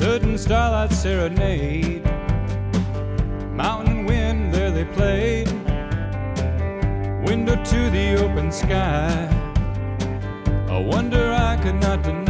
certain starlight serenade. Mountain and wind, there they played. Window to the open sky, a wonder I could not deny.